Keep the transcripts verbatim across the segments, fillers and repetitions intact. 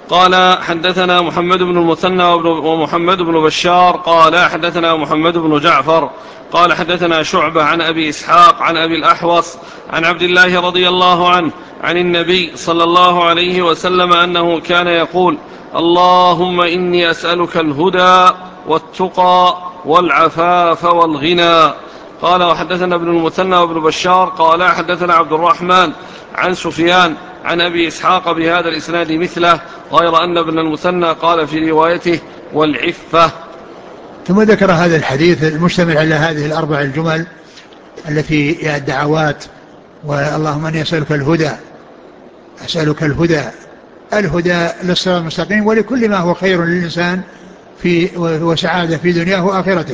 قال حدثنا محمد بن المثنى ومحمد بن بشار قال حدثنا محمد بن جعفر قال حدثنا شعبة عن أبي إسحاق عن أبي الأحوص عن عبد الله رضي الله عنه عن النبي صلى الله عليه وسلم أنه كان يقول: اللهم إني أسألك الهدى والتقى والعفاف والغنى. قال وحدثنا ابن المثنى وابن بشار قال حدثنا عبد الرحمن عن سفيان عن أبي إسحاق بهذا الإسناد مثله، غير أن ابن المثنى قال في روايته: والعفة. ثم ذكر هذا الحديث المشتمل على هذه الأربع الجمل التي هي الدعوات. واللهم أني أسألك الهدى، أسألك الهدى، الهدى للصراط المستقيم ولكل ما هو خير للإنسان في وسعادة في دنياه وآخرته.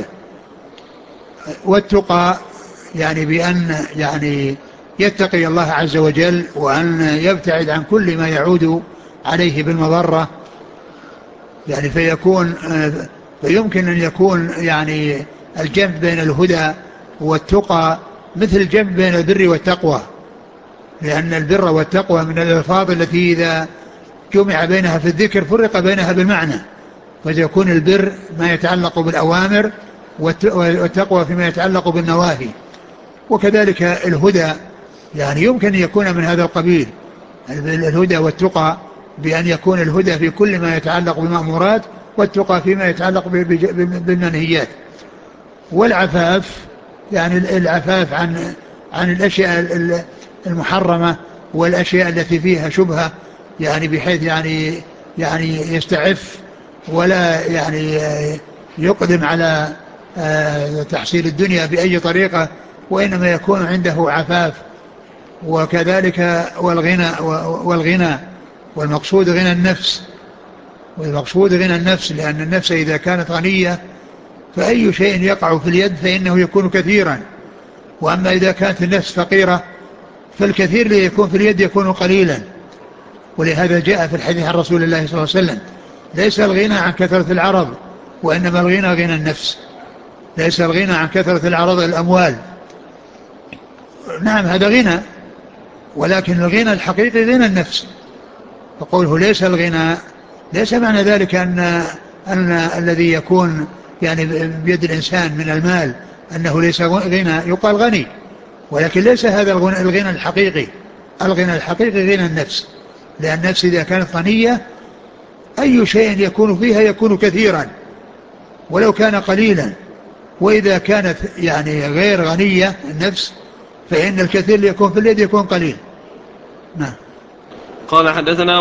والتقى يعني بأن يعني يتقي الله عز وجل وأن يبتعد عن كل ما يعود عليه بالمضرة، يعني فيكون فيمكن أن يكون يعني الجمع بين الهدى والتقى مثل الجمع بين البر والتقوى، لأن البر والتقوى من الألفاظ التي إذا جمع بينها في الذكر فرق بينها بالمعنى، فيكون البر ما يتعلق بالأوامر والتقوى فيما يتعلق بالنواهي. وكذلك الهدى يعني يمكن أن يكون من هذا القبيل، الهدى والتقى بأن يكون الهدى في كل ما يتعلق بالمأمورات والتقى فيما يتعلق بالمنهيات. والعفاف يعني العفاف عن عن الأشياء المحرمة والأشياء التي فيها شبهة، يعني بحيث يعني يعني يستعف ولا يعني يقدم على تحصيل الدنيا بأي طريقة، وإنما يكون عنده عفاف. وكذلك والغنى والغنى والمقصود غنى النفس، والمقصود غنى النفس، لأن النفس إذا كانت غنية فأي شيء يقع في اليد فإنه يكون كثيرا، وأما إذا كانت النفس فقيرة فالكثير اللي يكون في اليد يكون قليلا. ولهذا جاء في الحديث عن رسول الله صلى الله عليه وسلم: ليس الغنى عن كثرة العرض وإنما الغنى غنى النفس. ليس الغنى عن كثرة العرض الأموال، نعم هذا غنى، ولكن الغنى الحقيقي غنى النفس. فقوله ليس الغنى ليس معنى ذلك أن, أن الذي يكون يعني بيد الإنسان من المال أنه ليس غنى، يقال غني، ولكن ليس هذا الغنى الحقيقي. الغنى الحقيقي غنى النفس، لأن النفس إذا كانت غنية أي شيء يكون فيها يكون كثيرا ولو كان قليلا، وإذا كانت يعني غير غنية النفس فإن الكثير اللي يكون في اليد يكون قليل. نعم. قال حدثنا